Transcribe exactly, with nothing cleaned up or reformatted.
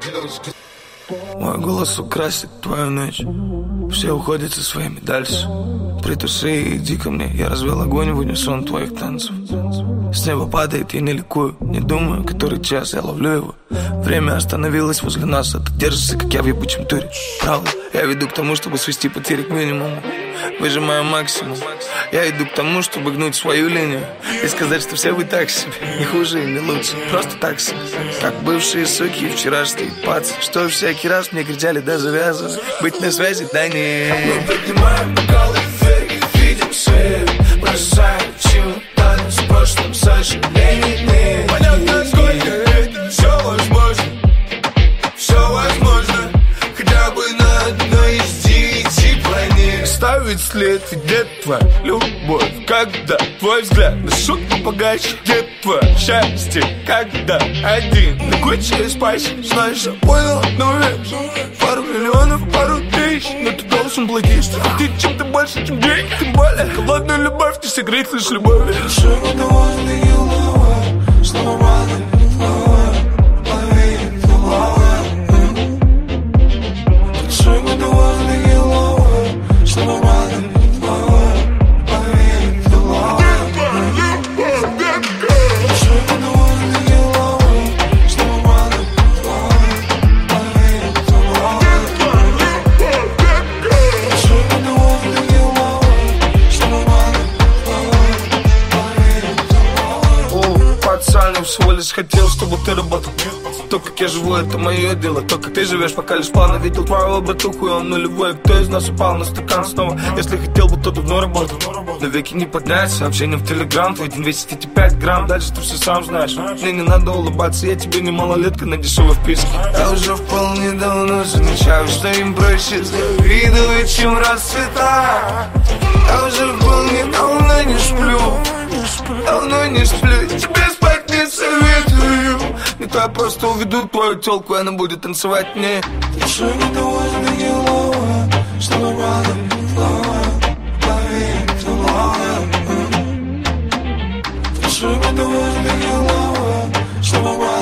Мой голос украсит твою ночь. Все уходят со своими дальше. Притуши и иди ко мне. Я развел огонь в унисон твоих танцев. С неба падает, я не ликую. Не думаю, который час, я ловлю его. Время остановилось возле нас. А ты держишься, как я в ебучем туре. Правда, я веду к тому, чтобы свести потери к минимуму. Выжимаю максимум. Я иду к тому, чтобы гнуть свою линию и сказать, что все вы так себе. Не хуже и не лучше, просто так себе. Как бывшие суки и вчерашние пацы, что всякий раз мне кричали, да завязывай. Быть на связи, да не. Мы поднимаем бокалы и видим свет. Бросаем чемоданы с прошлым сожалениями. Понятно, сколько это все возможно. Все возможно, хотя бы на одной из девяти планет. Ставить след, где твоя любовь? Когда твой взгляд на шутку погашет? Где твое счастье? Когда один на куче спайси. Знаешь, я понял одну вещь. Пару миллионов, пару тысяч, но ты должен платить, что ты чем-то больше, чем деньги. Тем более, холодную любовь ты согреть лишь любовью. Всего лишь хотел, чтобы ты работал. То, как я живу, это мое дело. То, как ты живешь, пока лишь плавно. Видел твоего братуху, и он нулевой. Кто из нас упал на стакан снова? Если хотел бы, то давно работал. Навеки не поднять сообщение в телеграм. Твой день весит эти пять грамм. Дальше ты все сам знаешь. Мне не надо улыбаться, я тебе не малолетка на дешевой вписке. Я уже вполне давно замечаю, что им проще завидовать, чем расцветать. Я уже вполне давно не сплю. Давно не сплю, тебе спать не советую. Не то я просто уведу твою тёлку, и она будет танцевать мне. Души недовольны геловым, чтобы рядом плавать, поверить в новое. Души недовольны геловым, чтобы